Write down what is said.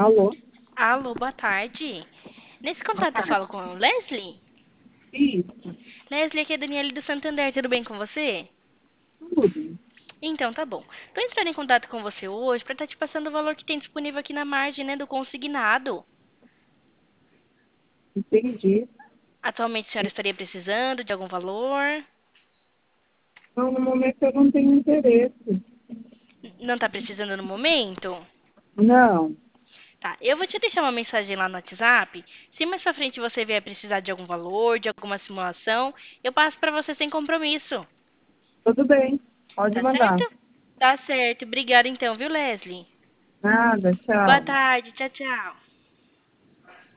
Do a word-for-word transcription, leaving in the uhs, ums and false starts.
Alô? Alô, boa tarde. Nesse Boa contato eu tarde. falo com o Leslie. Isso, Leslie, aqui é a Daniele do Santander, tudo bem com você? tudo. Então, tá bom. Tô entrando em contato com você hoje pra estar te passando o valor que tem disponível aqui na margem, né, do consignado. Entendi. Atualmente a senhora estaria precisando de algum valor? Não, no momento eu não tenho interesse. N- Não tá precisando no momento? Não, Tá, eu vou te deixar uma mensagem lá no WhatsApp. Se mais pra frente você vier precisar de algum valor, de alguma simulação, eu passo pra você sem compromisso. tudo bem. Pode Tá mandar. certo? Tá certo. Obrigada então, viu, Leslie? Nada, Boa tchau. tarde. Tchau, tchau.